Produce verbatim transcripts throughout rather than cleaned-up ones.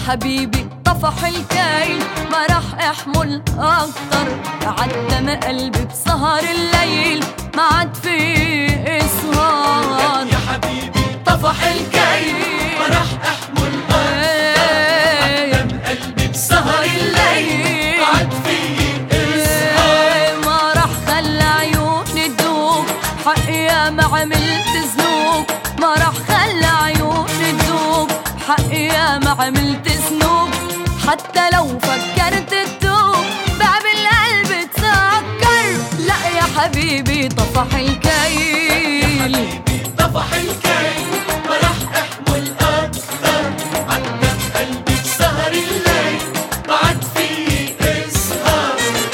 حبيبي طفح الكيل، ما راح احمل اكتر. عدم قلبي بسهر الليل، ما عاد في اسهار. يا حبيبي طفح الكيل، ما راح احمل اكتر. عدم قلبي بسهر الليل، ما عاد في اسهار. ما راح خلى عيوني تدوب، حقي ما عملت ذنوب. ما راح خلى عيوني تدوب، حقي ما عملت ذنوب. حتى لو فكرت تتوب، باب القلب تسكر. لا يا حبيبي طفح الكيل، يا حبيبي طفح الكيل، ما راح احمل اكتر. عدم قلبي بسهر الليل، ما عاد في اسهار.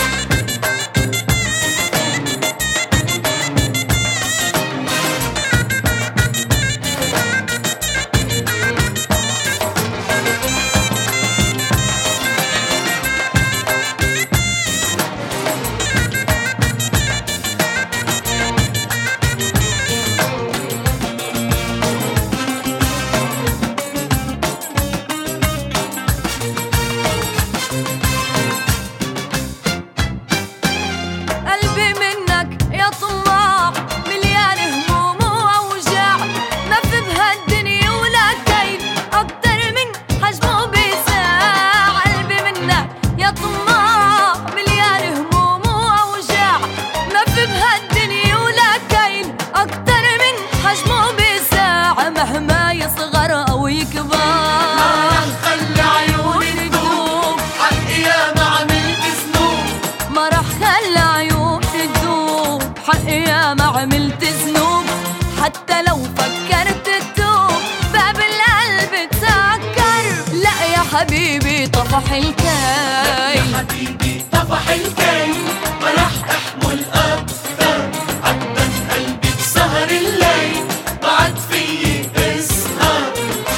قلبي منك يا طماع، مليان هموم واوجاع. ما في بهالدنيا ولا كيف اكتر من حجمه بيساع. قلبي منك يا طماع، مليان هموم واوجاع. ما في بهالدنيا ولا كيف اكتر من حجمه بيساع. مهما يصغر او يكبر، خلي عيوني تدوب، حقي يا ما عملت ذنوب. ما راح خلى عيوني تدوب، حقي يا ما عملت ذنوب. حتى لو فكرت تتوب، باب القلب تسكر. لا يا حبيبي طفح الكيل، يا حبيبي طفح الكيل، ما راح احمل اكتر. عدم قلبي بسهر الليل، ما عاد في اسهار.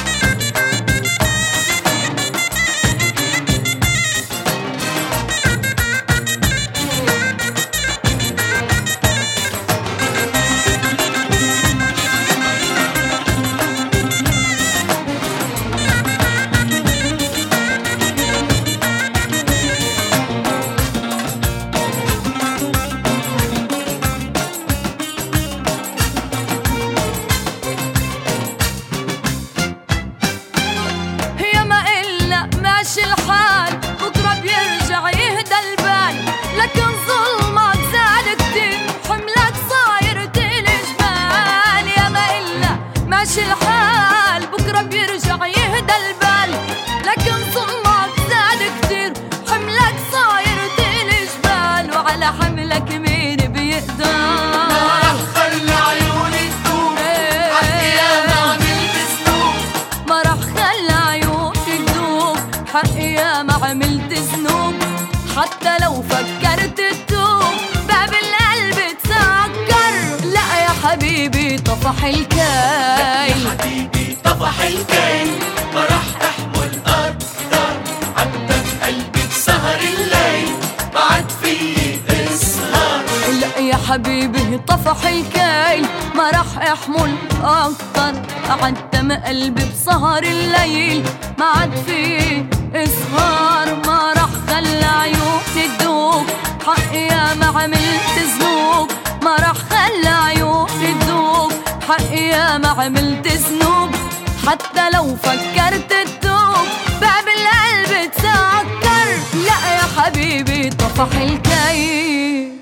هي ما إلا ماشي الحال، بكرة بيرجع يهدى البال. لكن ظلمك زاد كتير، حملك صاير تقل جبال. يا ما إلا ماشي الحال، بكرة بيرجع يهدى البال. لكن ظلمك زاد كتير، حملك صاير تقل جبال. وعلى حملك مين بيقدر؟ خلي عيوني تدوب، حقي يا ما عملت ذنوب. ما راح خلى عيوني تدوب، حقي يا ما عملت ذنوب. حتى لو فكرت تتوب، باب القلب تسكر. لا يا حبيبي طفح الكيل، يا حبيبي طفح الكيل، ما راح احمل اكتر. عدم قلبي بسهر الليل، ما عاد في اسهار. لا يا حبيبي طفح الكيل، ما راح احمل اكتر. عدم قلبي بسهر الليل، ما عاد في اسهار. ما راح خلى عيوني تدوب، حقي يا ما عملت ذنوب. ما راح خلى عيوني تدوب، حقي يا ما عملت ذنوب. حتى لو فكرت تتوب، باب القلب تسكر. لا يا حبيبي طفح الكيل.